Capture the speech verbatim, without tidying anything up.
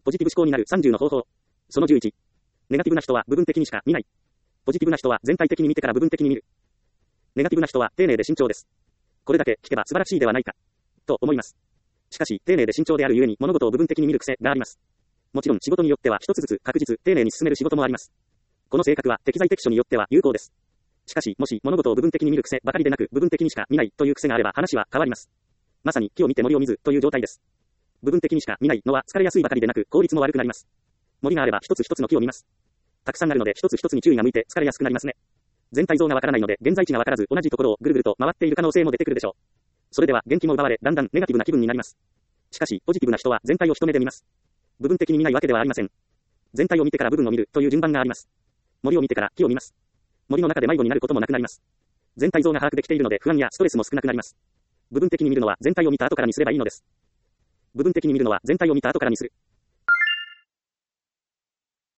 ポジティブ思考になるさんじゅうの方法。そのじゅういち。ネガティブな人は部分的にしか見ない。ポジティブな人は全体的に見てから部分的に見る。ネガティブな人は丁寧で慎重です。これだけ聞けば素晴らしいではないか。と思います。しかし、丁寧で慎重であるゆえに物事を部分的に見る癖があります。もちろん仕事によっては一つずつ確実、丁寧に進める仕事もあります。この性格は適材適所によっては有効です。しかし、もし物事を部分的に見る癖ばかりでなく部分的にしか見ないという癖があれば話は変わります。まさに木を見て森を見ずという状態です。部分的にしか見ないのは疲れやすいばかりでなく効率も悪くなります。森があれば一つ一つの木を見ます。たくさんあるので一つ一つに注意が向いて疲れやすくなりますね。全体像がわからないので現在地がわからず同じところをぐるぐると回っている可能性も出てくるでしょう。それでは元気も奪われだんだんネガティブな気分になります。しかしポジティブな人は全体を一目で見ます。部分的に見ないわけではありません。全体を見てから部分を見るという順番があります。森を見てから木を見ます。森の中で迷子になることもなくなります。全体像が把握できているので不安やストレスも少なくなります。部分的に見るのは全体を見た後からにすればいいのです。部分的に見るのは全体を見た後からにする。